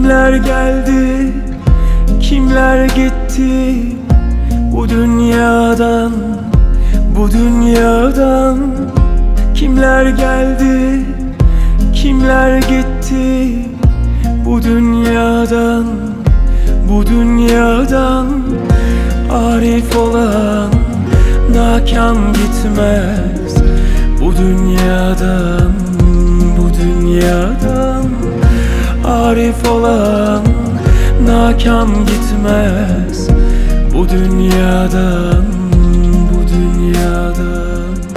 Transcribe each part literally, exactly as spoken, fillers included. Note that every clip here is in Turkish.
Kimler geldi, kimler gitti bu dünyadan, bu dünyadan. Kimler geldi, kimler gitti bu dünyadan, bu dünyadan. Arif olan nakan gitmez bu dünyadan, bu dünyadan. Arif olan nakan gitmez bu dünyadan, bu dünyadan.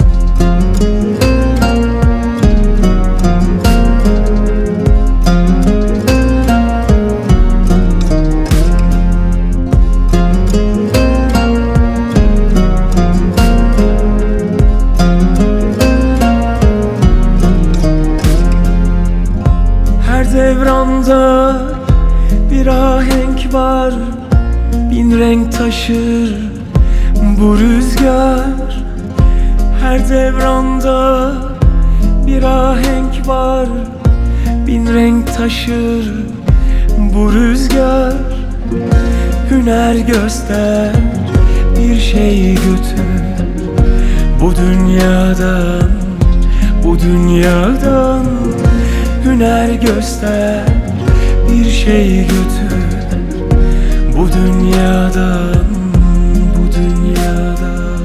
Her devranda bir ahenk var, bin renk taşır bu rüzgar. Her devranda bir ahenk var, bin renk taşır bu rüzgar. Hüner göster, bir şey götür bu dünyadan, bu dünyadan. Hüner göster, bir şey götür bu dünyadan, bu dünyadan.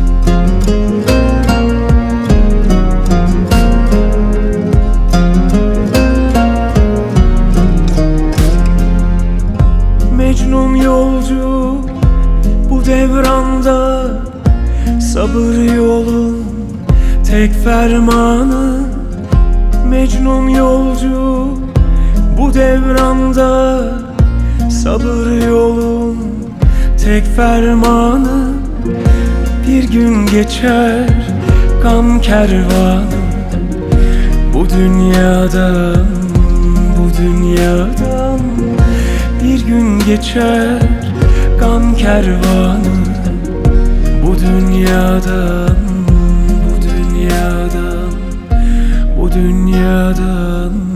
Mecnun yolcu bu devranda, sabır yolun tek fermanı. Mecnun yolcu bu devranda, sabır yolun tek fermanı. Bir gün geçer gam kervanı bu dünyadan, bu dünyadan. Bir gün geçer gam kervanı bu dünyadan, bu dünyadan, bu dünyadan.